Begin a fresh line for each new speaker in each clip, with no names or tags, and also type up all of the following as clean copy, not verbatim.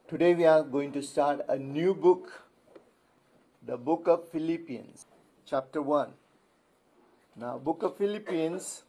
Today we are going to start a new book, the book of Philippians, chapter 1. Now, book of Philippians,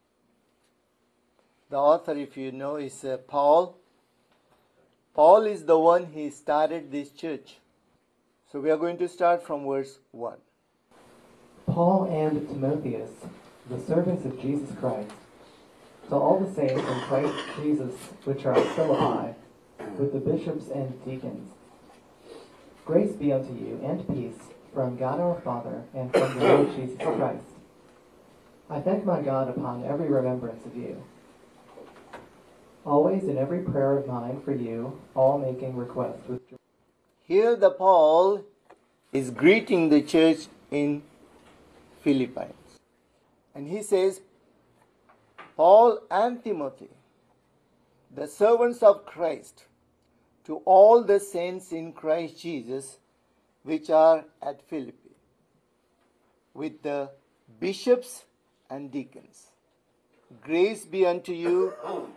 the author, if you know, is Paul. Paul is the one who started this church. So we are going to start from verse 1.
Paul and Timotheus, the servants of Jesus Christ, to all the saints in Christ Jesus which are at Philippi, with the bishops and deacons. Grace be unto you, and peace, from God our Father, and from the Lord Jesus Christ. I thank my God upon every remembrance of you, always in every prayer of mine for you, all making request with joy.
Here the Paul is greeting the church in Philippi. And he says, Paul and Timothy, the servants of Christ, to all the saints in Christ Jesus which are at Philippi, with the bishops and deacons. Grace be unto you,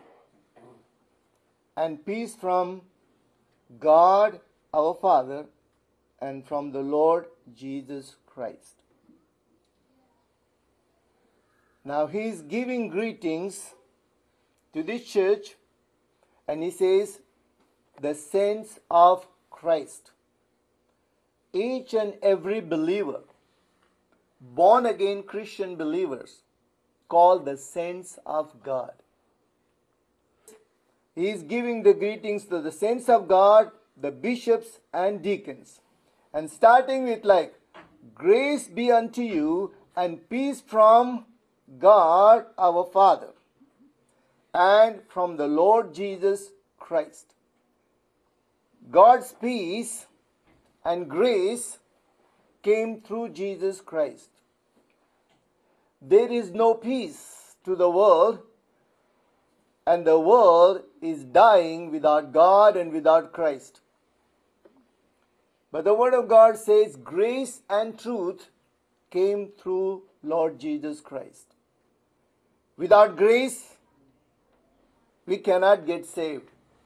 and peace from God our Father and from the Lord Jesus Christ. Now he is giving greetings to this church, and he says, the saints of Christ. Each and every believer, born again Christian believers, called the saints of God. He is giving the greetings to the saints of God, the bishops and deacons. And starting with grace be unto you and peace from God our Father and from the Lord Jesus Christ. God's peace and grace came through Jesus Christ. There is no peace to the world, and the world is dying without God and without Christ. But the Word of God says grace and truth came through Lord Jesus Christ. Without grace, we cannot get saved.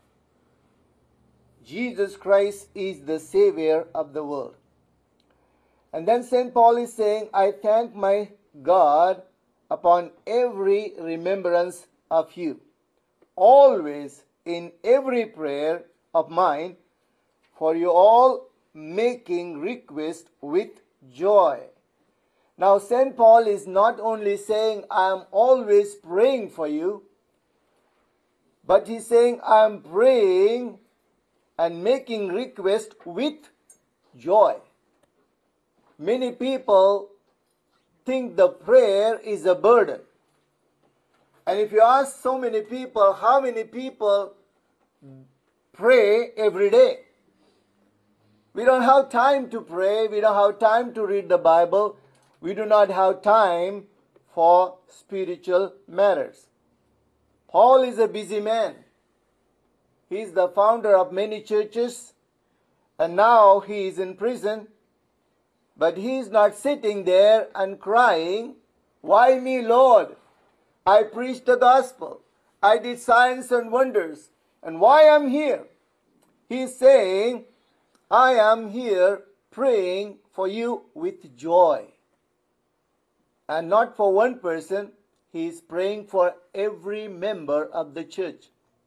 Jesus Christ is the Savior of the world. And then St. Paul is saying, I thank my God upon every remembrance of you, always in every prayer of mine, for you all making request with joy. Now St. Paul is not only saying, I am always praying for you, but he's saying, I am praying and making request with joy. Many people think the prayer is a burden. And if you ask so many people, how many people pray every day? We don't have time to pray. We don't have time to read the Bible. We do not have time for spiritual matters. Paul is a busy man. He is the founder of many churches, and now he is in prison. But he is not sitting there and crying, why me, Lord? I preached the gospel. I did signs and wonders. And why am here? He is saying, I am here praying for you with joy. And not for one person, he is praying for every member of the church.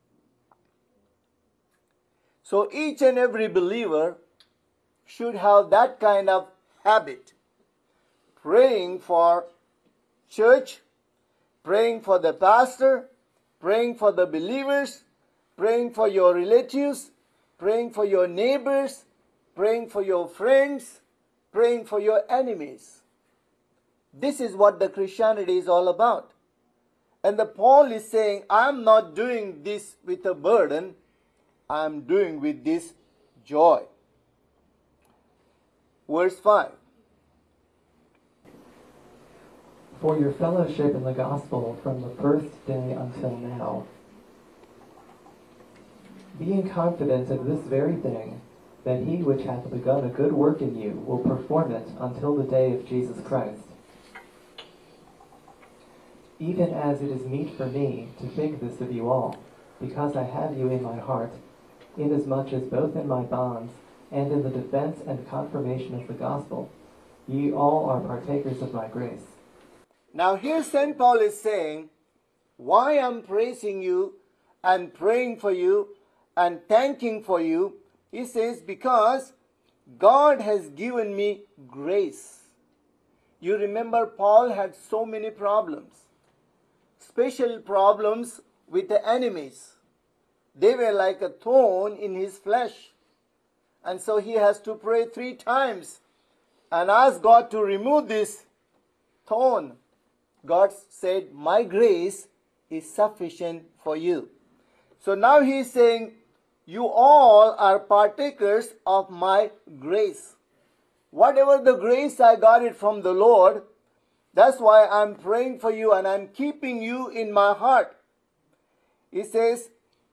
So each and every believer should have that kind of habit. Praying for church, praying for the pastor, praying for the believers, praying for your relatives, praying for your neighbors, praying for your friends, praying for your enemies. This is what the Christianity is all about. And the Paul is saying, I'm not doing this with a burden. I'm doing with this joy. Verse 5.
For your fellowship in the gospel from the first day until now, being confident of this very thing, that he which hath begun a good work in you will perform it until the day of Jesus Christ. Even as it is meet for me to think this of you all, because I have you in my heart, inasmuch as both in my bonds and in the defense and confirmation of the gospel, ye all are partakers of my grace.
Now here St. Paul is saying, why I'm praising you and praying for you and thanking for you. He says, because God has given me grace. You remember Paul had so many problems, special problems with the enemies. They were like a thorn in his flesh. And so he has to pray 3 times and ask God to remove this thorn. God said, my grace is sufficient for you. So now he is saying, you all are partakers of my grace. Whatever the grace, I got it from the Lord. That's why I'm praying for you and I'm keeping you in my heart. He says,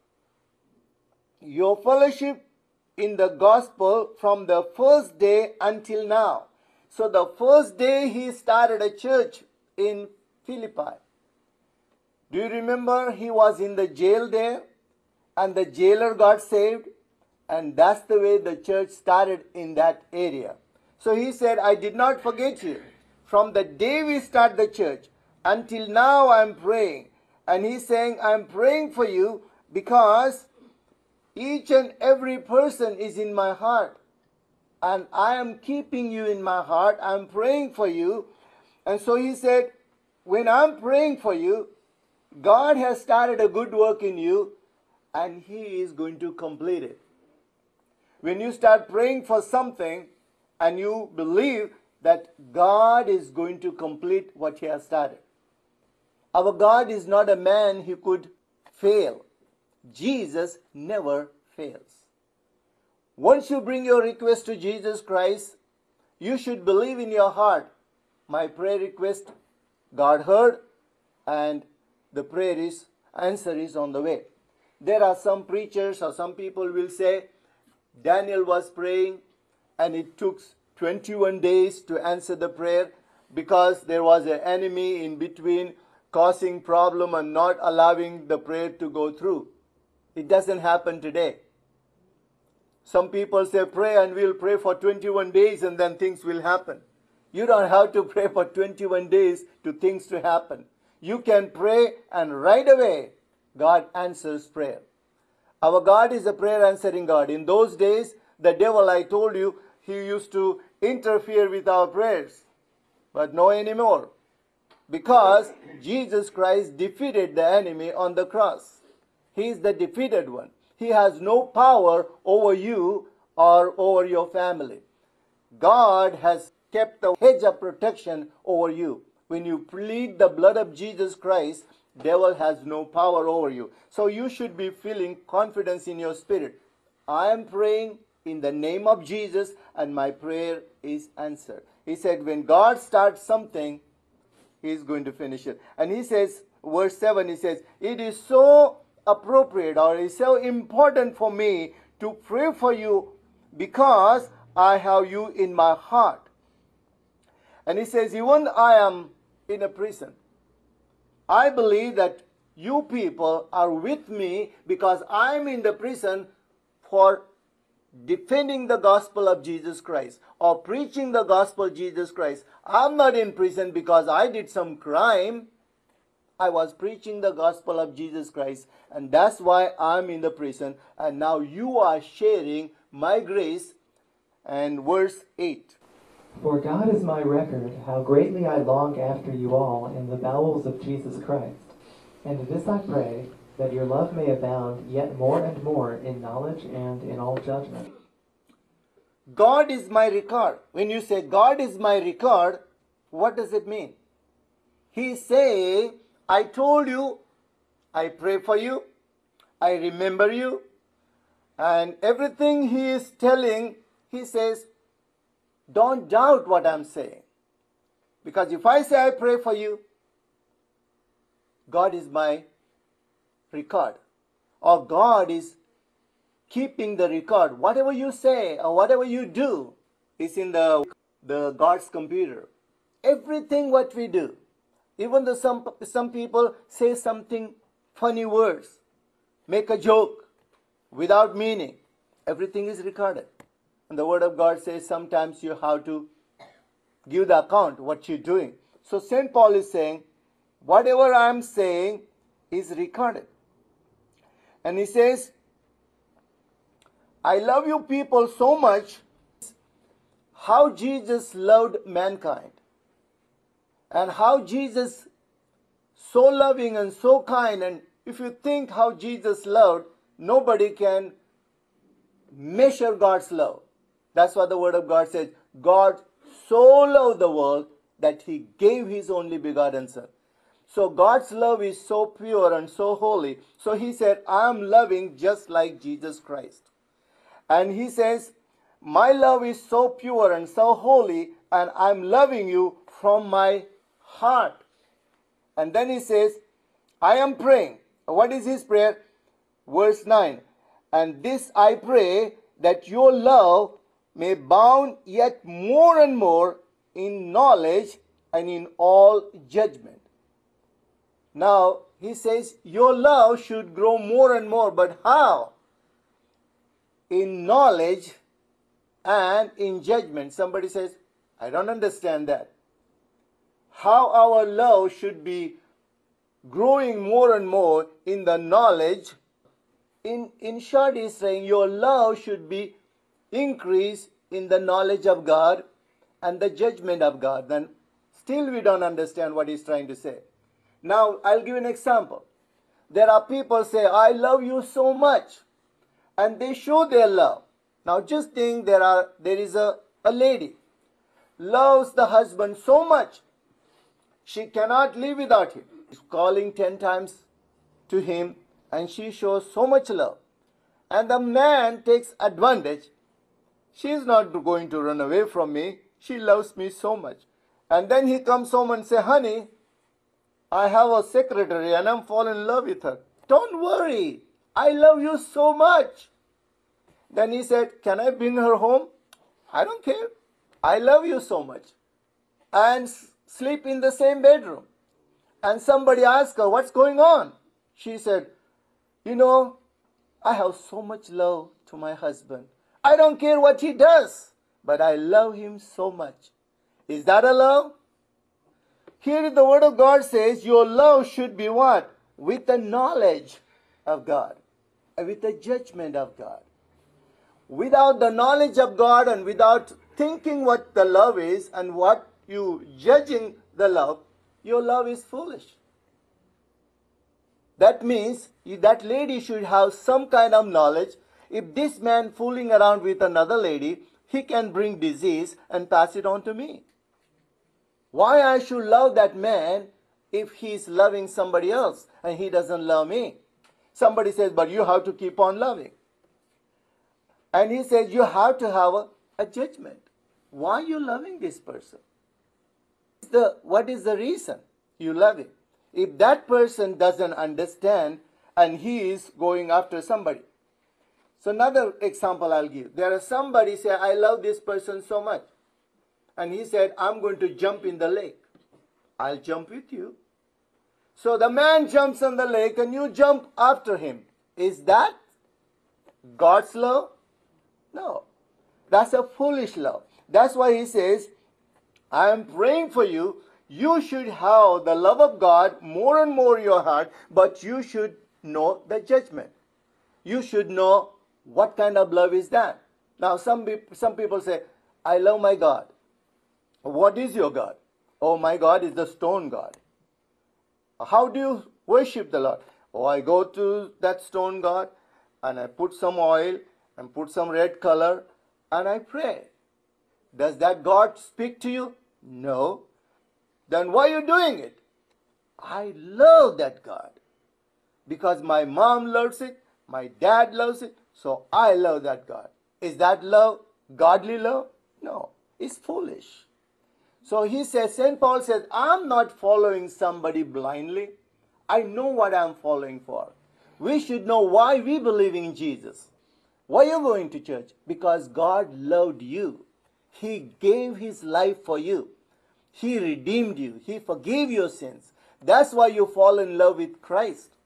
your fellowship in the gospel from the first day until now. So the first day he started a church in Philippi. Do you remember he was in the jail there and the jailer got saved? And that's the way the church started in that area. So he said, I did not forget you. From the day we start the church until now I'm praying. And he's saying, I'm praying for you because each and every person is in my heart. And I am keeping you in my heart. I'm praying for you. And so he said, when I'm praying for you, God has started a good work in you and he is going to complete it. When you start praying for something and you believe that God is going to complete what he has started. Our God is not a man who could fail. Jesus never fails. Once you bring your request to Jesus Christ, you should believe in your heart, my prayer request, God heard, and the answer is on the way. There are some preachers or some people will say, Daniel was praying and it took 21 days to answer the prayer because there was an enemy in between causing problem and not allowing the prayer to go through. It doesn't happen today. Some people say pray and we'll pray for 21 days and then things will happen. You don't have to pray for 21 days to things to happen. You can pray and right away God answers prayer. Our God is a prayer answering God. In those days, the devil, I told you, he used to interfere with our prayers. But no anymore. Because Jesus Christ defeated the enemy on the cross. He is the defeated one. He has no power over you or over your family. God has kept the hedge of protection over you. When you plead the blood of Jesus Christ, devil has no power over you. So you should be feeling confidence in your spirit. I am praying in the name of Jesus and my prayer is answered. He said when God starts something, he is going to finish it. And he says, verse 7, he says, it is so appropriate or it is so important for me to pray for you because I have you in my heart. And he says, even I am in a prison. I believe that you people are with me because I am in the prison for defending the gospel of Jesus Christ or preaching the gospel of Jesus Christ. I'm not in prison because I did some crime. I was preaching the gospel of Jesus Christ and that's why I'm in the prison. And now you are sharing my grace. And verse 8.
For God is my record, how greatly I long after you all in the bowels of Jesus Christ. And this I pray, that your love may abound yet more and more in knowledge and in all judgment.
God is my record. When you say God is my record, what does it mean? He's saying, I told you, I pray for you, I remember you, and everything he is telling, he says, don't doubt what I'm saying. Because if I say I pray for you, God is my record. Or God is keeping the record. Whatever you say or whatever you do is in the God's computer. Everything what we do. Even though some people say something funny words, make a joke. without meaning. Everything is recorded. And the Word of God says sometimes you have to give the account what you're doing. So St. Paul is saying, whatever I am saying is recorded. And he says, I love you people so much, how Jesus loved mankind. And how Jesus so loving and so kind. And if you think how Jesus loved, nobody can measure God's love. That's what the Word of God says. God so loved the world that He gave His only begotten Son. So God's love is so pure and so holy. So He said, I am loving just like Jesus Christ. And He says, my love is so pure and so holy, and I'm loving you from my heart. And then He says, I am praying. What is His prayer? Verse 9. And this I pray, that your love may abound yet more and more in knowledge and in all judgment. Now, He says, your love should grow more and more. But how? In knowledge and in judgment. Somebody says, I don't understand that. How our love should be growing more and more in the knowledge. In short, He's saying your love should be increased in the knowledge of God and the judgment of God. Then still we don't understand what He's trying to say. Now I'll give an example. There are people say, I love you so much, and they show their love. Now just think there is a lady loves the husband so much she cannot live without him. She's calling 10 times to him, and she shows so much love. And the man takes advantage. She is not going to run away from me. She loves me so much. And then he comes home and says, honey, I have a secretary and I'm falling in love with her. Don't worry. I love you so much. Then he said, can I bring her home? I don't care. I love you so much. And sleep in the same bedroom. And somebody asked her, what's going on? She said, you know, I have so much love to my husband. I don't care what he does, but I love him so much. Is that a love? Here the Word of God says your love should be what? With the knowledge of God, and with the judgment of God. Without the knowledge of God and without thinking what the love is and what you judging the love, your love is foolish. That means that lady should have some kind of knowledge. If this man fooling around with another lady, he can bring disease and pass it on to me. Why I should love that man if he's loving somebody else and he doesn't love me? Somebody says, but you have to keep on loving. And he says, you have to have a judgment. Why are you loving this person? What is the reason you love him? If that person doesn't understand and he is going after somebody. So another example I'll give. There is somebody say, I love this person so much. And he said, I'm going to jump in the lake. I'll jump with you. So the man jumps in the lake and you jump after him. Is that God's love? No. That's a foolish love. That's why he says, I am praying for you. You should have the love of God more and more in your heart, but you should know the judgment. You should know what kind of love is that. Now some people say, I love my God. What is your God? Oh, my God is the stone God. How do you worship the Lord? Oh, I go to that stone God and I put some oil and put some red color and I pray. Does that God speak to you? No. Then why are you doing it? I love that God. Because my mom loves it, my dad loves it, so I love that God. Is that love godly love? No, it's foolish. So he says, St. Paul says, I'm not following somebody blindly. I know what I'm following for. We should know why we believe in Jesus. Why are you going to church? Because God loved you. He gave his life for you. He redeemed you. He forgave your sins. That's why you fall in love with Christ.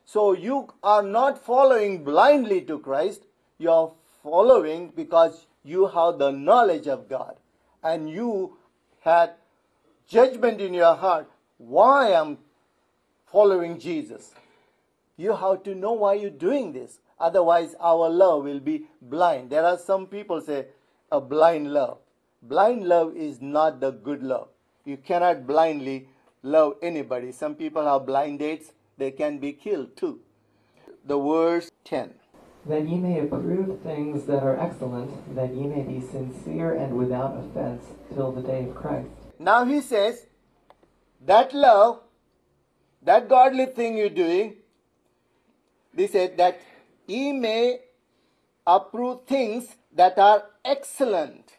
So you are not following blindly to Christ. You are following because you have the knowledge of God. And you had judgment in your heart. Why I'm following Jesus? You have to know why you're doing this. Otherwise, our love will be blind. There are some people say a blind love. Blind love is not the good love. You cannot blindly love anybody. Some people have blind dates. They can be killed too. The verse 10.
That ye may approve things that are excellent, that ye may be sincere and without offense till the day of Christ.
Now he says, that love, that godly thing you're doing, he said that ye may approve things that are excellent,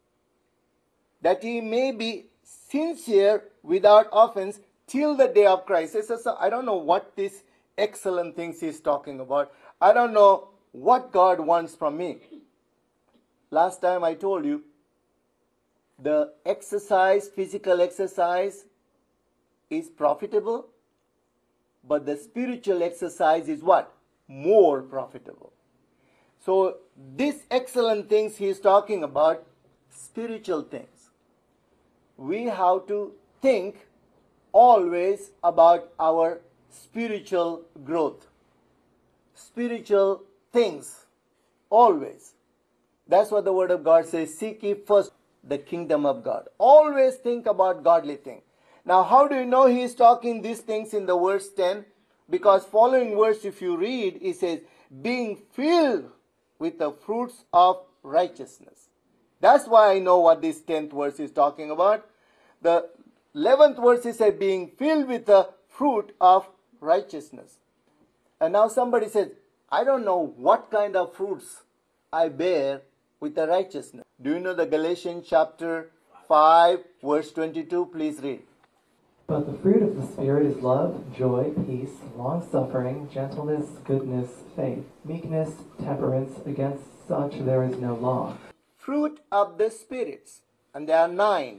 that ye may be sincere without offense till the day of Christ. He says, I don't know what these excellent things he's talking about. I don't know what God wants from me. Last time I told you, the exercise, physical exercise is profitable, but the spiritual exercise is what? More profitable. So these excellent things he is talking about, spiritual things. We have to think always about our spiritual growth. Spiritual things. Always. That's what the Word of God says. Seek ye first the kingdom of God. Always think about godly things. Now, how do you know he is talking these things in the verse 10? Because following verse, if you read, it says, being filled with the fruits of righteousness. That's why I know what this 10th verse is talking about. The 11th verse is being filled with the fruit of righteousness. And now somebody says, I don't know what kind of fruits I bear with the righteousness. Do you know the Galatians chapter 5 verse 22? Please read.
But the fruit of the Spirit is love, joy, peace, long-suffering, gentleness, goodness, faith, meekness, temperance. Against such there is no law.
Fruit of the spirits. And there are 9.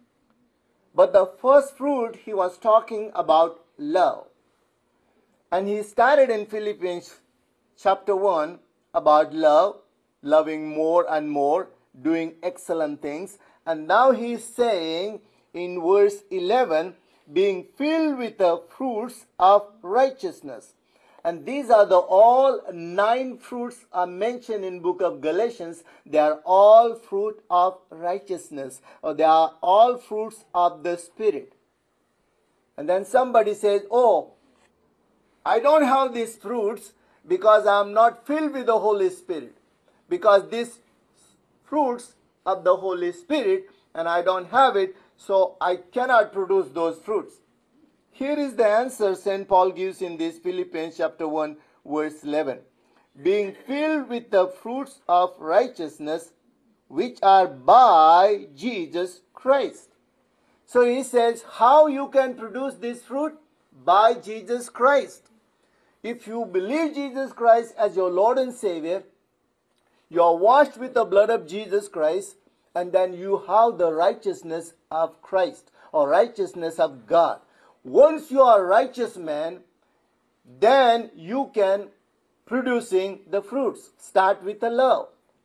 But the first fruit he was talking about love. And he started in Philippians chapter 1 about love, loving more and more, doing excellent things. And now he is saying in verse 11, being filled with the fruits of righteousness. And these are the all 9 fruits are mentioned in book of Galatians. They are all fruit of righteousness, or they are all fruits of the Spirit. And then somebody says, oh, I don't have these fruits because I am not filled with the Holy Spirit. Because these fruits of the Holy Spirit, and I don't have it, so I cannot produce those fruits. Here is the answer St. Paul gives in this Philippians chapter 1 verse 11. Being filled with the fruits of righteousness, which are by Jesus Christ. So he says, how you can produce this fruit? By Jesus Christ. If you believe Jesus Christ as your Lord and Savior, you are washed with the blood of Jesus Christ, and then you have the righteousness of Christ, or righteousness of God. Once you are a righteous man, then you can producing the fruits. Start with the love.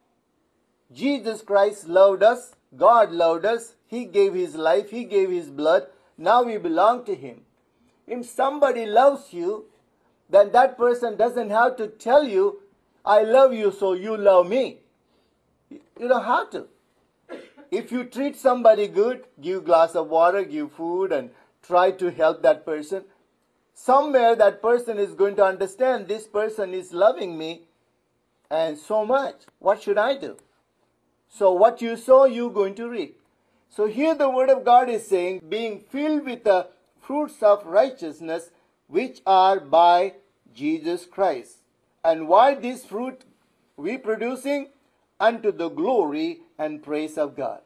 Jesus Christ loved us. God loved us. He gave his life. He gave his blood. Now we belong to him. If somebody loves you, then that person doesn't have to tell you, I love you, so you love me. You don't have to. If you treat somebody good, give a glass of water, give food, and try to help that person, somewhere that person is going to understand this person is loving me and so much. What should I do? So what you sow, you're going to reap. So here the word of God is saying, being filled with the fruits of righteousness, which are by Jesus Christ. And why this fruit we producing? Unto the glory and praise of God.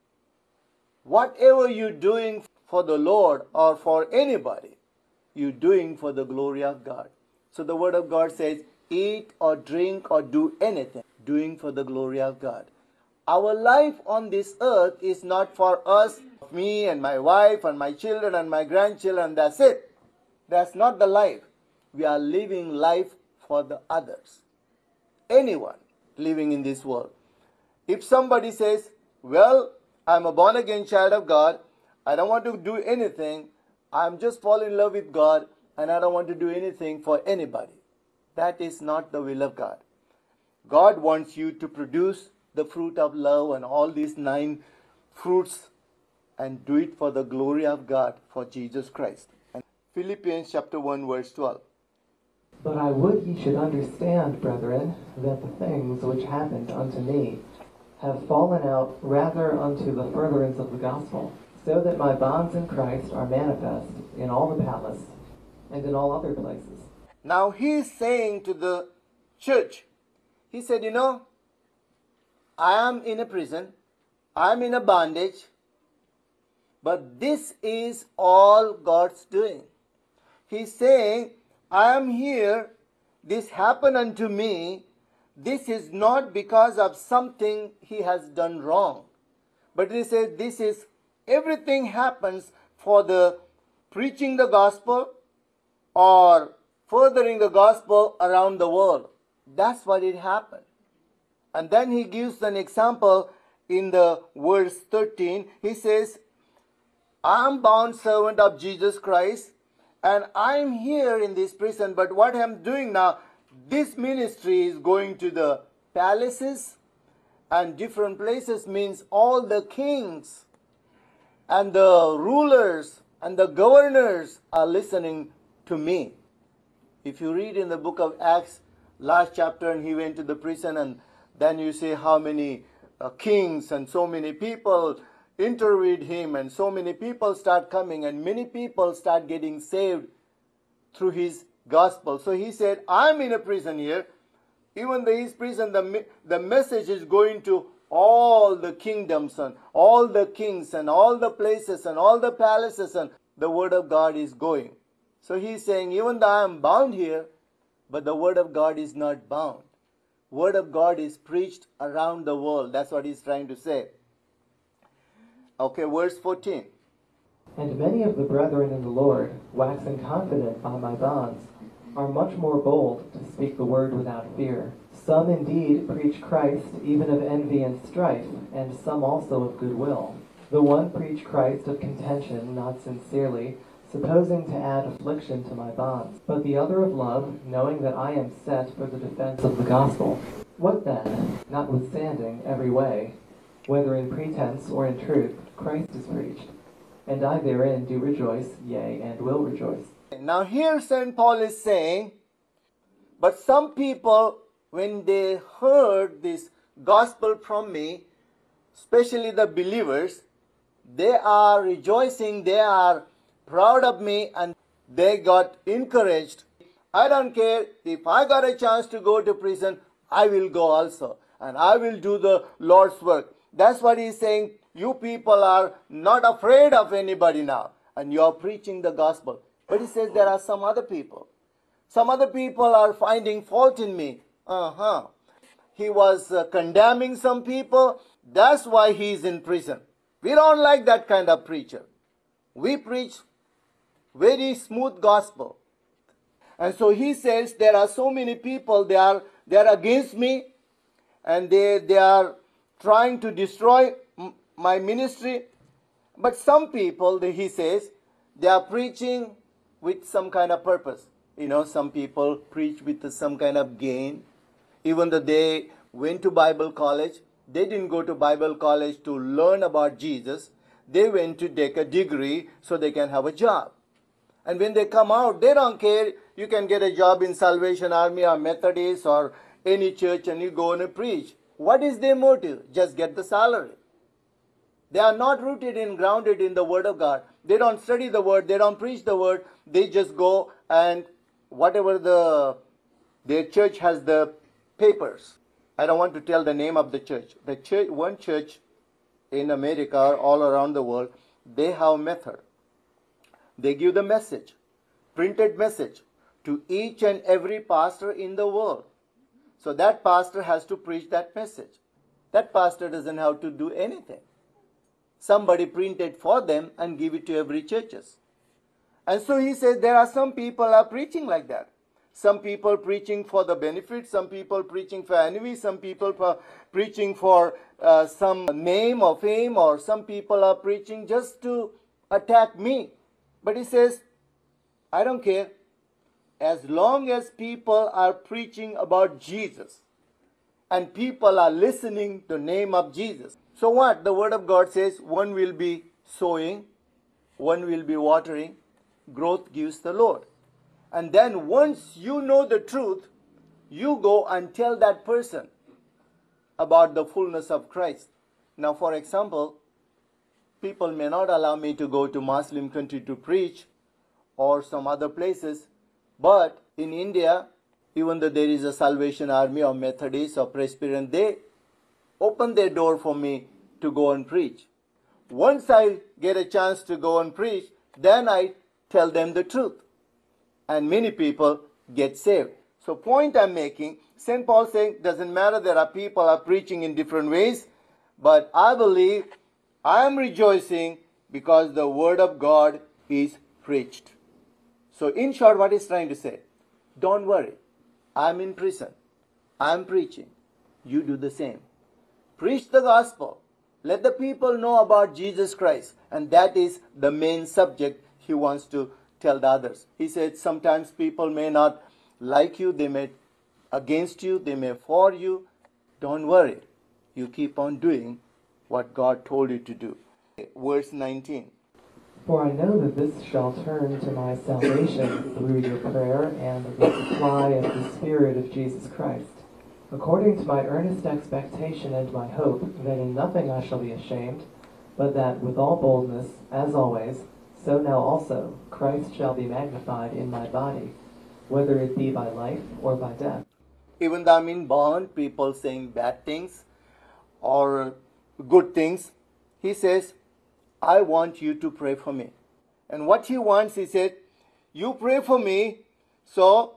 Whatever you're doing for the Lord or for anybody, you're doing for the glory of God. So the word of God says, eat or drink or do anything, doing for the glory of God. Our life on this earth is not for us, me and my wife and my children and my grandchildren, that's it. That's not the life. we are living life for the others. Anyone living in this world. If somebody says, well, I'm a born again child of God, I don't want to do anything, I'm just falling in love with God, and I don't want to do anything for anybody. That is not the will of God. God wants you to produce the fruit of love and all these 9 fruits and do it for the glory of God, for Jesus Christ. And Philippians chapter 1 verse 12.
But I would ye should understand, brethren, that the things which happened unto me have fallen out rather unto the furtherance of the gospel, so that my bonds in Christ are manifest in all the palace and in all other places.
Now he is saying to the church, he said, I am in a prison, I am in a bondage, but this is all God's doing. He's saying, I am here, this happened unto me, this is not because of something he has done wrong. But he says everything happens for the preaching the gospel or furthering the gospel around the world. That's what it happened. And then he gives an example in the verse 13. He says, I am bound servant of Jesus Christ, and I am here in this prison, but what I am doing now, this ministry is going to the palaces and different places, means all the kings and the rulers and the governors are listening to me. If you read in the book of Acts, last chapter, and he went to the prison, and then you see how many kings and so many people interviewed him, and so many people start coming, and many people start getting saved through his gospel. So he said, I'm in a prison here. Even his prison, the message is going to all the kingdoms and all the kings and all the places and all the palaces, and the word of God is going. So he's saying, even though I am bound here, but the word of God is not bound. Word of God is preached around the world. That's what he's trying to say. Okay, verse 14.
And many of the brethren in the Lord, waxing confident by my bonds, are much more bold to speak the word without fear. Some indeed preach Christ even of envy and strife, and some also of goodwill. The one preach Christ of contention, not sincerely, supposing to add affliction to my bonds, but the other of love, knowing that I am set for the defense of the gospel. What then, notwithstanding every way, whether in pretense or in truth, Christ is preached, and I therein do rejoice, yea, and will rejoice.
Now here St. Paul is saying, but some people, when they heard this gospel from me, especially the believers, they are rejoicing, they are proud of me, and they got encouraged. I don't care, if I got a chance to go to prison, I will go also, and I will do the Lord's work. That's what he's saying. You people are not afraid of anybody now, and you are preaching the gospel. But he says there are some other people. Some other people are finding fault in me. He was condemning some people. That's why he's in prison. We don't like that kind of preacher. We preach very smooth gospel. And so he says there are so many people, they are against me, and they are trying to destroy my ministry. But some people, he says, they are preaching with some kind of purpose. Some people preach with some kind of gain. Even though they went to Bible college, they didn't go to Bible college to learn about Jesus. They went to take a degree so they can have a job. And when they come out, they don't care. You can get a job in Salvation Army or Methodist or any church, and you go and preach. What is their motive? Just get the salary. They are not rooted and grounded in the Word of God. They don't study the Word. They don't preach the Word. They just go and whatever their church has the papers. I don't want to tell the name of the church. One church in America or all around the world, they have a method. They give the message, printed message, to each and every pastor in the world. So that pastor has to preach that message. That pastor doesn't have to do anything. Somebody print it for them and give it to every churches. And so he says there are some people are preaching like that. Some people preaching for the benefit, some people preaching for envy, some people preaching for some name or fame, or some people are preaching just to attack me. But he says, I don't care. As long as people are preaching about Jesus and people are listening to the name of Jesus. So what? The word of God says one will be sowing, one will be watering. Growth gives the Lord. And then once you know the truth, you go and tell that person about the fullness of Christ. Now, for example, people may not allow me to go to Muslim country to preach or some other places, but in India, even though there is a Salvation Army or Methodist or Presbyterian, they open their door for me to go and preach. Once I get a chance to go and preach, then I tell them the truth. And many people get saved. So point I'm making, St. Paul saying, doesn't matter, there are people are preaching in different ways, but I believe I am rejoicing because the word of God is preached. So in short, what he's trying to say, don't worry, I'm in prison, I'm preaching, you do the same. Preach the gospel. Let the people know about Jesus Christ. And that is the main subject he wants to tell the others. He said sometimes people may not like you, they may against you, they may for you. Don't worry. You keep on doing what God told you to do. Verse 19.
For I know that this shall turn to my salvation through your prayer and the supply of the Spirit of Jesus Christ, according to my earnest expectation and my hope, that in nothing I shall be ashamed, but that with all boldness, as always, so now also Christ shall be magnified in my body, whether it be by life or by death.
Even though I'm in bond, people saying bad things or good things, he says, I want you to pray for me. And what he wants, he said, you pray for me, so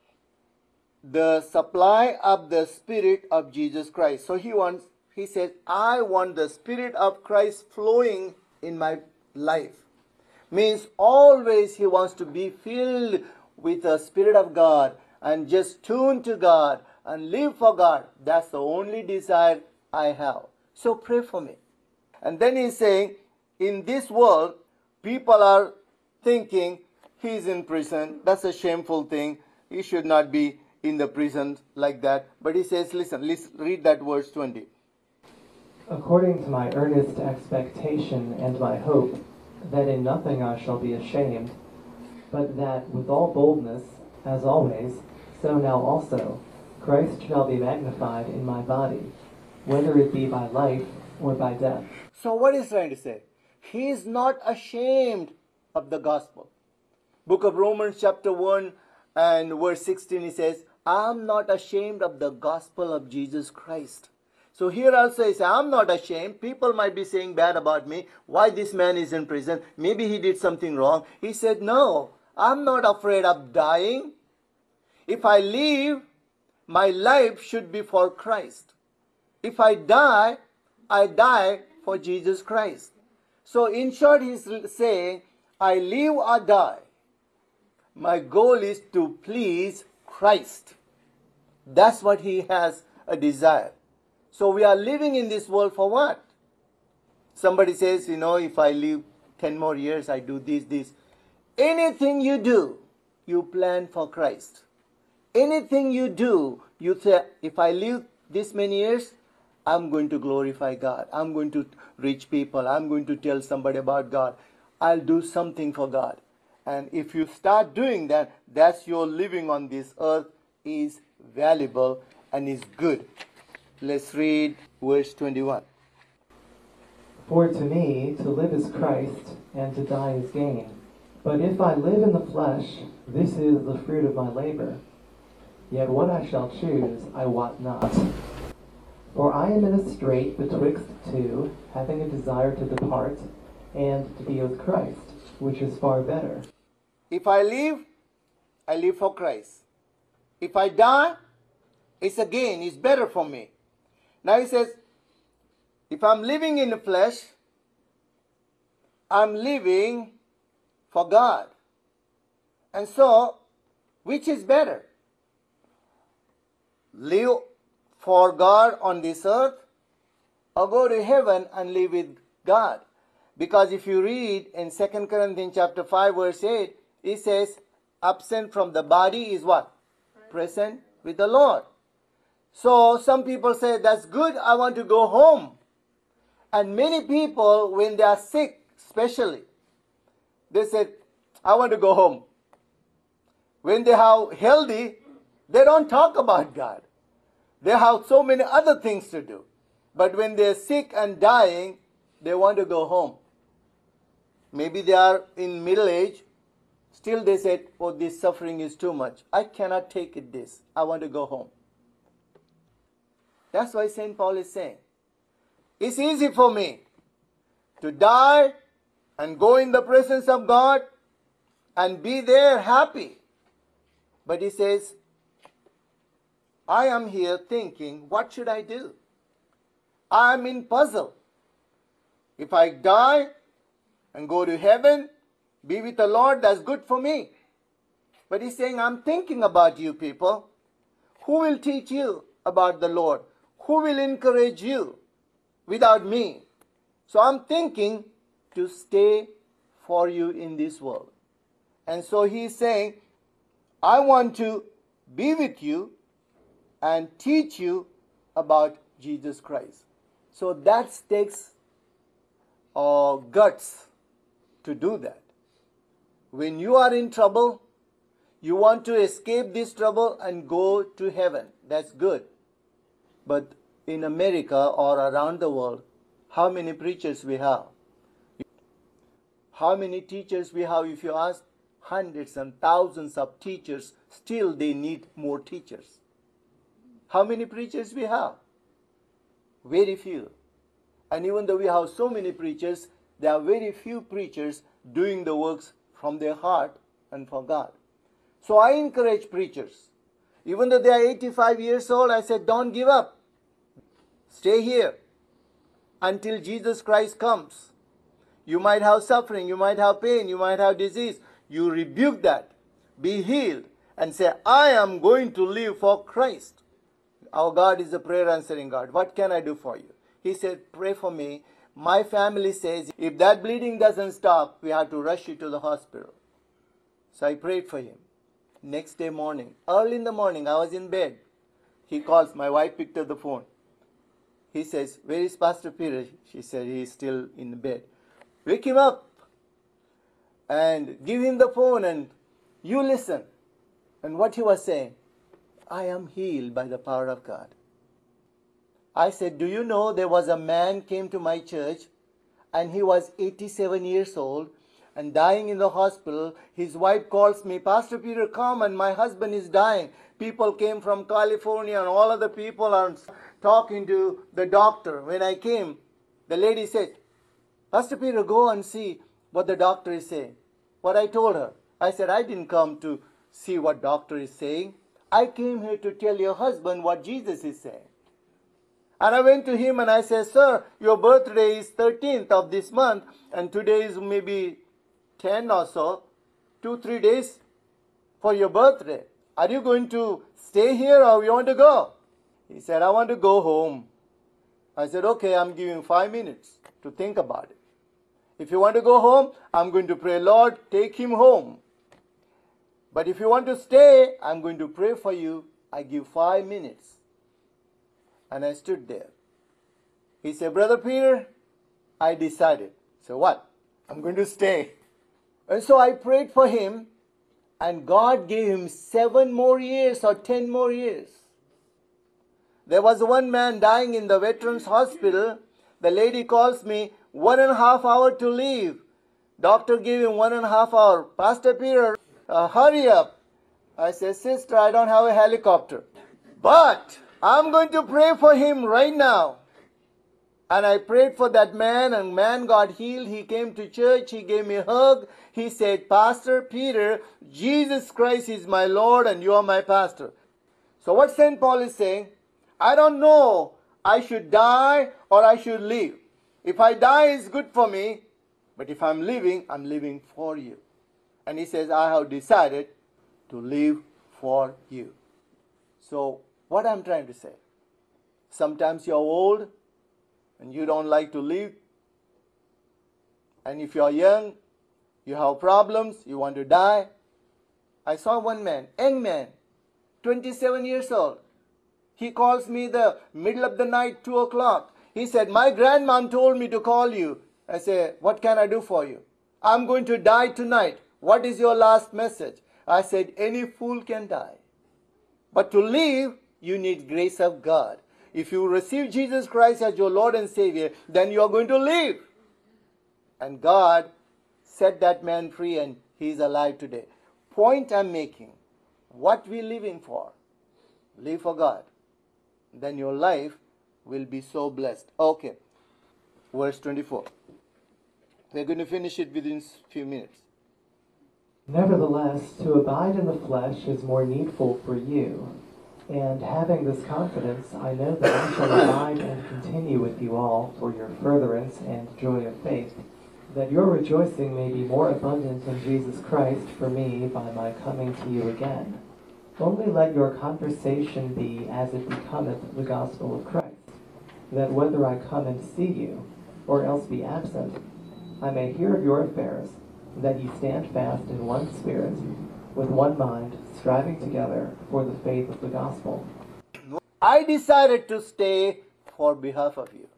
the supply of the Spirit of Jesus Christ. So he says, I want the Spirit of Christ flowing in my life. Means always he wants to be filled with the Spirit of God and just tune to God and live for God. That's the only desire I have. So pray for me. And then he's saying, in this world, people are thinking he's in prison. That's a shameful thing. He should not be in the prison like that. But he says, listen, let's read that verse 20.
According to my earnest expectation and my hope, that in nothing I shall be ashamed, but that with all boldness, as always, so now also, Christ shall be magnified in my body, whether it be by life or by death.
So what is trying to say? He is not ashamed of the gospel. Book of Romans chapter 1 and verse 16, he says, I am not ashamed of the gospel of Jesus Christ. So here also he says, I'm not ashamed. People might be saying bad about me. Why this man is in prison? Maybe he did something wrong. He said, no, I'm not afraid of dying. If I live, my life should be for Christ. If I die for Jesus Christ. So in short, he's saying, I live or die. My goal is to please Christ. That's what he has a desire. So we are living in this world for what? Somebody says, if I live 10 more years, I do this. Anything you do, you plan for Christ. Anything you do, you say, if I live this many years, I'm going to glorify God. I'm going to reach people. I'm going to tell somebody about God. I'll do something for God. And if you start doing that, that's your living on this earth is valuable and is good. Let's read verse 21.
For to me, to live is Christ, and to die is gain. But if I live in the flesh, this is the fruit of my labor. Yet what I shall choose, I wot not. For I am in a strait betwixt two, having a desire to depart, and to be with Christ, which is far better.
If I live for Christ. If I die, it's a gain, it's better for me. Now he says, if I'm living in the flesh, I'm living for God. And so, Which is better? Live for God on this earth, or go to heaven and live with God? Because if you read in 2 Corinthians chapter 5 verse 8, it says, absent from the body is what? Present with the Lord. So some people say, that's good, I want to go home. And many people, when they are sick especially, they say, I want to go home. When they are healthy, they don't talk about God. They have so many other things to do. But when they're sick and dying, they want to go home. Maybe they are in middle age. Still they said, oh, this suffering is too much. I cannot take it this. I want to go home. That's why St. Paul is saying, it's easy for me to die and go in the presence of God and be there happy. But he says, I am here thinking, what should I do? I am in puzzle. If I die and go to heaven, be with the Lord, that's good for me. But he's saying, I'm thinking about you people. Who will teach you about the Lord? Who will encourage you without me? So I'm thinking to stay for you in this world. And so he's saying, I want to be with you and teach you about Jesus Christ. So that takes guts to do that. When you are in trouble, you want to escape this trouble and go to heaven. That's good. But in America or around the world, how many preachers we have? How many teachers we have? If you ask hundreds and thousands of teachers, still they need more teachers. How many preachers we have? Very few. And even though we have so many preachers, there are very few preachers doing the works from their heart and for God. So I encourage preachers. Even though they are 85 years old, I said, don't give up. Stay here until Jesus Christ comes. You might have suffering, you might have pain, you might have disease. You rebuke that. Be healed and say, I am going to live for Christ. Our God is a prayer answering God. What can I do for you? He said, pray for me. My family says, if that bleeding doesn't stop, we have to rush you to the hospital. So I prayed for him. Next day morning, early in the morning, I was in bed. He calls, my wife picked up the phone. He says, where is Pastor Peter? She said, he is still in bed. Wake him up and give him the phone and you listen. And what he was saying, I am healed by the power of God. I said, do you know there was a man came to my church and he was 87 years old and dying in the hospital. His wife calls me, Pastor Peter, come, and my husband is dying. People came from California and all of the people are talking to the doctor. When I came, the lady said, Pastor Peter, go and see what the doctor is saying. What I told her, I said, I didn't come to see what doctor is saying. I came here to tell your husband what Jesus is saying. And I went to him and I said, sir, your birthday is 13th of this month and today is maybe 10 or so, 2-3 days for your birthday. Are you going to stay here or you want to go? He said, I want to go home. I said, okay, I'm giving 5 minutes to think about it. If you want to go home, I'm going to pray, Lord, take him home. But if you want to stay, I'm going to pray for you. I give 5 minutes. And I stood there. He said, Brother Peter, I decided. So what? I'm going to stay. And so I prayed for him. And God gave him 7 more years or 10 more years. There was one man dying in the Veterans Hospital. The lady calls me, 1.5 hours to leave. Doctor gave him 1.5 hours. Pastor Peter, hurry up. I said, sister, I don't have a helicopter. But I'm going to pray for him right now. And I prayed for that man, and man got healed. He came to church. He gave me a hug. He said, Pastor Peter, Jesus Christ is my Lord and you are my pastor. So what St. Paul is saying, I don't know I should die or I should live. If I die, it's good for me. But if I'm living for you. And he says, I have decided to live for you. So, what I'm trying to say, sometimes you're old and you don't like to live. And if you're young, you have problems, you want to die. I saw one man, young man, 27 years old. He calls me the middle of the night, 2 o'clock. He said, my grandmom told me to call you. I said, what can I do for you? I'm going to die tonight. What is your last message? I said, any fool can die. But to live, you need grace of God. If you receive Jesus Christ as your Lord and Savior, then you are going to live. And God set that man free and he is alive today. Point I'm making, what we living for? Live for God. Then your life will be so blessed. Okay, verse 24. We're going to finish it within a few minutes.
Nevertheless, to abide in the flesh is more needful for you. And having this confidence, I know that I shall abide and continue with you all for your furtherance and joy of faith, that your rejoicing may be more abundant in Jesus Christ for me by my coming to you again. Only let your conversation be as it becometh the gospel of Christ, that whether I come and see you, or else be absent, I may hear of your affairs, that ye stand fast in one spirit, with one mind, striving together for the faith of the gospel.
I decided to stay for behalf of you.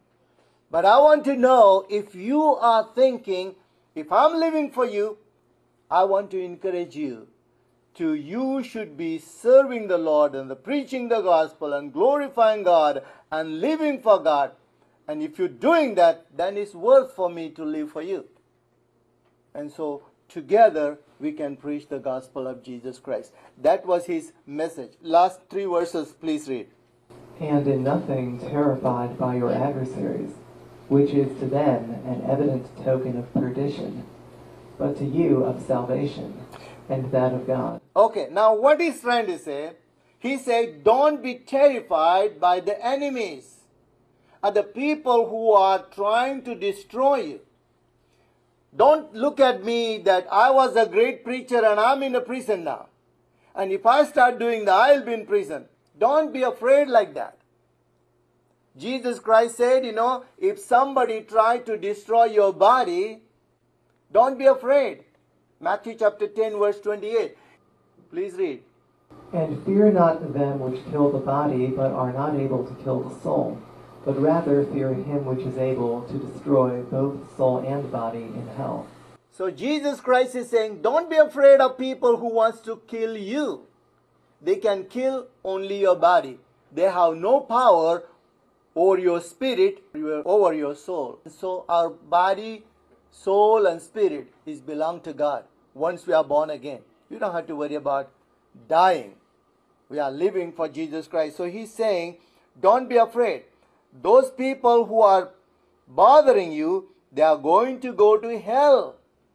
But I want to know if you are thinking, if I'm living for you, I want to encourage you you should be serving the Lord and preaching the gospel and glorifying God and living for God. And if you're doing that, then it's worth for me to live for you. And so together we can preach the gospel of Jesus Christ. That was his message. Last 3 verses, please read.
And in nothing terrified by your adversaries, which is to them an evident token of perdition, but to you of salvation, and that of God.
Okay, now what he's trying to say, he said, don't be terrified by the enemies, or the people who are trying to destroy you. Don't look at me that I was a great preacher and I'm in a prison now. And if I start doing that, I'll be in prison. Don't be afraid like that. Jesus Christ said, if somebody tried to destroy your body, don't be afraid. Matthew chapter 10 verse 28. Please read.
And fear not them which kill the body, but are not able to kill the soul, but rather fear him which is able to destroy both soul and body in hell.
So Jesus Christ is saying, don't be afraid of people who wants to kill you. They can kill only your body. They have no power over your spirit, over your soul. So our body, soul and spirit is belong to God once we are born again. You don't have to worry about dying. We are living for Jesus Christ. So he's saying, don't be afraid. Those people who are bothering you, they are going to go to hell.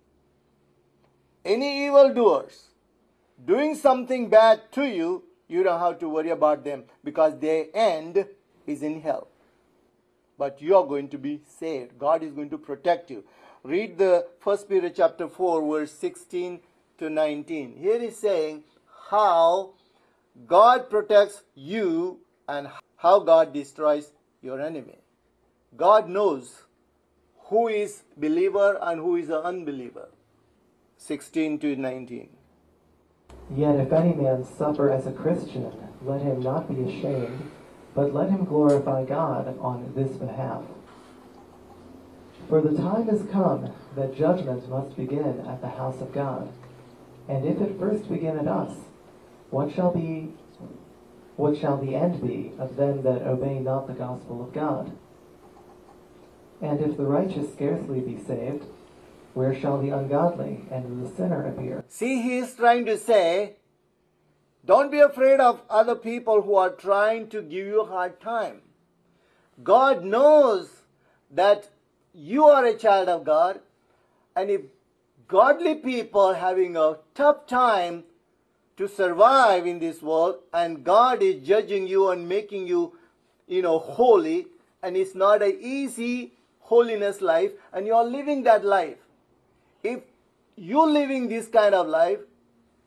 Any evildoers doing something bad to you, you don't have to worry about them because their end is in hell. But you are going to be saved. God is going to protect you. Read the 1 Peter chapter 4 verse 16 to 19. Here is saying how God protects you and how God destroys your enemy. God knows who is believer and who is an unbeliever. 16 to 19.
Yet if any man suffer as a Christian, let him not be ashamed, but let him glorify God on this behalf. For the time is come that judgment must begin at the house of God. And if it first begin at us, what shall the end be of them that obey not the gospel of God? And if the righteous scarcely be saved, where shall the ungodly and the sinner appear?
See, he is trying to say, don't be afraid of other people who are trying to give you a hard time. God knows that you are a child of God, and if godly people having a tough time to survive in this world, and God is judging you and making you, holy, and it's not an easy holiness life, and you are living that life. If you're living this kind of life,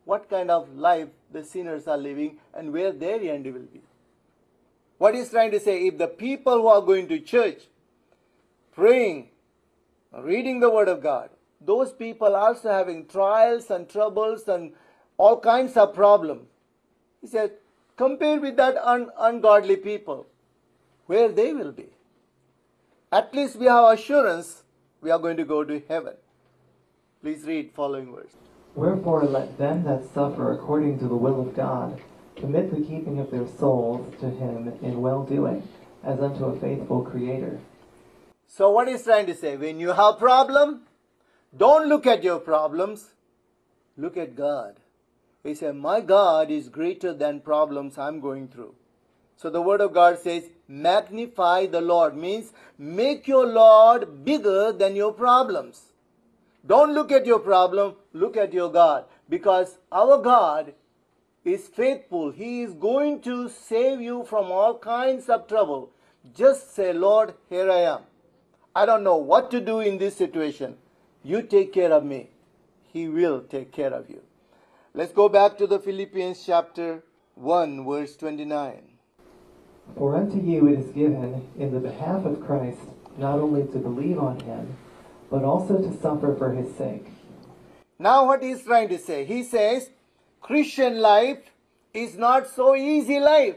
what kind of life the sinners are living and where their end will be. What he's trying to say, if the people who are going to church, praying, reading the Word of God, those people also having trials and troubles and all kinds of problems. He said, compare with that ungodly people, where they will be. At least we have assurance we are going to go to heaven. Please read following verse.
Wherefore let them that suffer according to the will of God commit the keeping of their souls to him in well-doing, as unto a faithful Creator.
So what he's trying to say, when you have problem, don't look at your problems, look at God. He said, my God is greater than problems I'm going through. So the Word of God says, magnify the Lord, means make your Lord bigger than your problems. Don't look at your problem, look at your God. Because our God is faithful. He is going to save you from all kinds of trouble. Just say, Lord, here I am. I don't know what to do in this situation. You take care of me. He will take care of you. Let's go back to the Philippians chapter 1, verse 29.
For unto you it is given in the behalf of Christ not only to believe on him, but also to suffer for his sake.
Now what he's trying to say, he says, Christian life is not so easy life.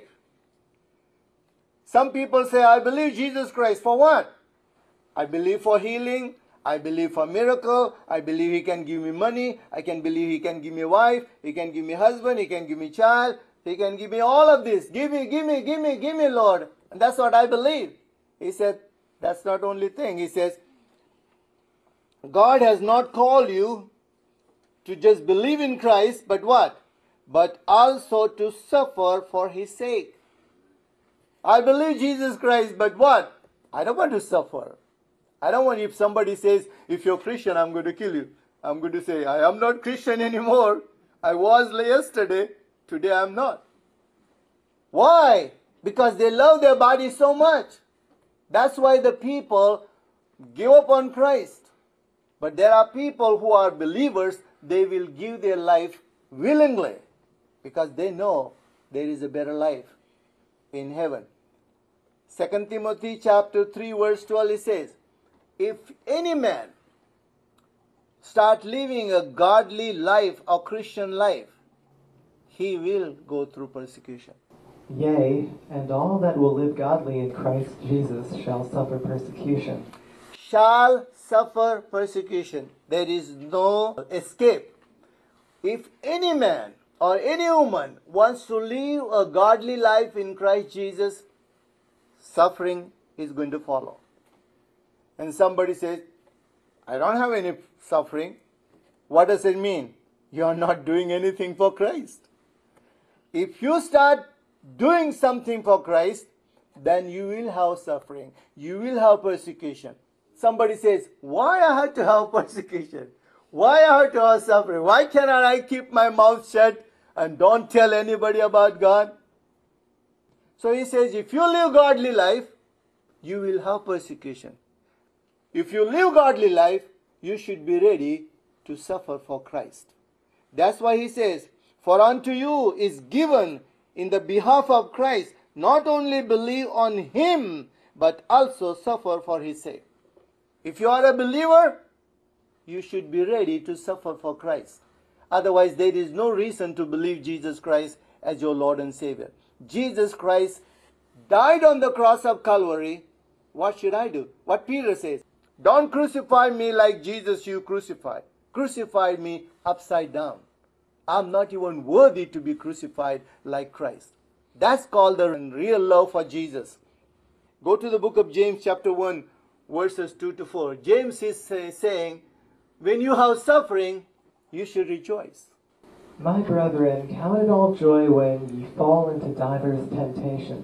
Some people say, I believe Jesus Christ. For what? I believe for healing. I believe for miracle. I believe he can give me money. I can believe he can give me a wife. He can give me a husband. He can give me a child. He can give me all of this. Give me, Lord. And that's what I believe. He said, that's not only thing. He says, God has not called you to just believe in Christ, but what? But also to suffer for his sake. I believe Jesus Christ, but what? I don't want to suffer. I don't want, if somebody says, if you're Christian, I'm going to kill you. I'm going to say, I am not Christian anymore. I was yesterday. Today I'm not. Why? Because they love their body so much. That's why the people give up on Christ. But there are people who are believers, they will give their life willingly because they know there is a better life in heaven. 2 Timothy chapter 3 verse 12 it says, if any man start living a godly life or Christian life, he will go through persecution.
Yea, and all that will live godly in Christ Jesus shall suffer persecution.
Shall suffer persecution. There is no escape. If any man or any woman wants to live a godly life in Christ Jesus, suffering is going to follow. And somebody says, I don't have any suffering. What does it mean? You are not doing anything for Christ. If you start doing something for Christ, then you will have suffering. You will have persecution. Somebody says, why I have to have persecution? Why I have to have suffering? Why cannot I keep my mouth shut and don't tell anybody about God? So he says, if you live godly life, you will have persecution. If you live godly life, you should be ready to suffer for Christ. That's why he says, for unto you is given in the behalf of Christ, not only believe on him, but also suffer for his sake. If you are a believer, you should be ready to suffer for Christ. Otherwise, there is no reason to believe Jesus Christ as your Lord and Savior. Jesus Christ died on the cross of Calvary. What should I do? What Peter says, don't crucify me like Jesus you crucified. Crucify me upside down. I'm not even worthy to be crucified like Christ. That's called the real love for Jesus. Go to the book of James chapter 1 verses 2 to 4. James is saying, when you have suffering, you should rejoice.
My brethren, count it all joy when ye fall into divers temptations.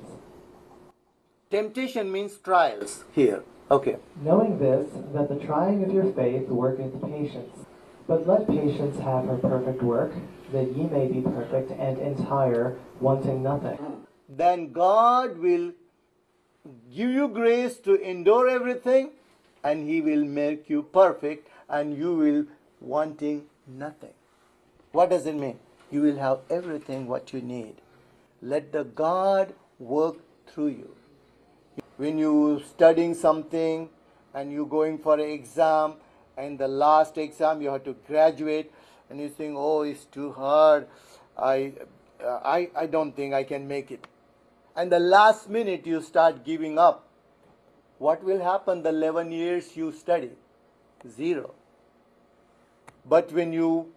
Temptation means trials here. Okay.
Knowing this, that the trying of your faith worketh patience. But let patience have her perfect work, that ye may be perfect and entire, wanting nothing.
Then God will give you grace to endure everything, and he will make you perfect, and you will wanting nothing. What does it mean? You will have everything what you need. Let the God work through you. When you studying something and you're going for an exam, and the last exam you have to graduate, and you think, oh, it's too hard. I don't think I can make it. And the last minute you start giving up. What will happen the 11 years you study? Zero. But when you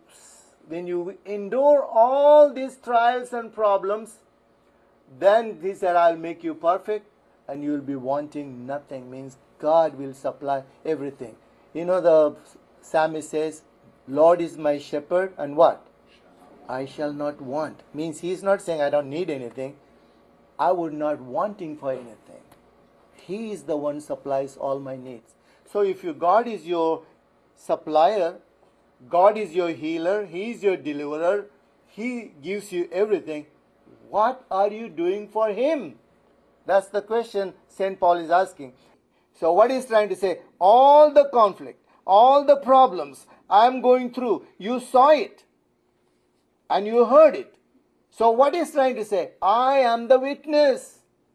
endure all these trials and problems, then he said, I'll make you perfect, and you'll be wanting nothing. Means God will supply everything. You know, the psalmist says, Lord is my shepherd, and what? I shall not want. Means he's not saying I don't need anything. I would not wanting for anything. He is the one supplies all my needs. So if God is your supplier, God is your healer, He is your deliverer, He gives you everything, what are you doing for Him? That's the question St. Paul is asking. So what he's trying to say, all the conflict, all the problems I'm going through, you saw it and you heard it. So what he's trying to say, I am the witness.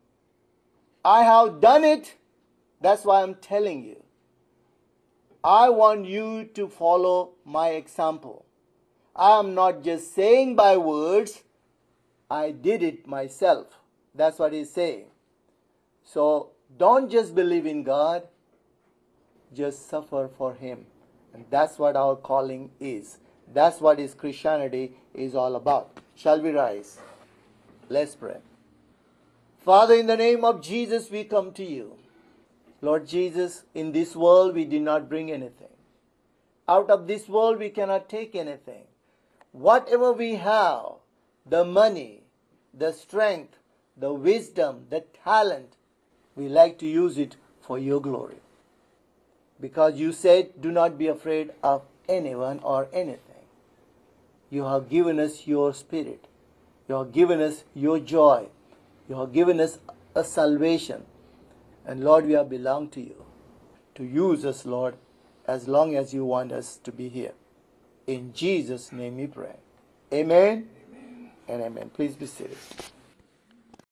I have done it. That's why I'm telling you. I want you to follow my example. I am not just saying by words, I did it myself. That's what he's saying. So don't just believe in God, just suffer for Him. And that's what our calling is. That's what His Christianity is all about. Shall we rise? Let's pray. Father, in the name of Jesus, we come to you. Lord Jesus, in this world we did not bring anything. Out of this world we cannot take anything. Whatever we have, the money, the strength, the wisdom, the talent, we like to use it for your glory. Because you said, do not be afraid of anyone or anything. You have given us your Spirit. You have given us your joy. You have given us a salvation. And Lord, we have belonged to you. To use us, Lord, as long as you want us to be here. In Jesus' name we pray. Amen, amen. And amen. Please be seated.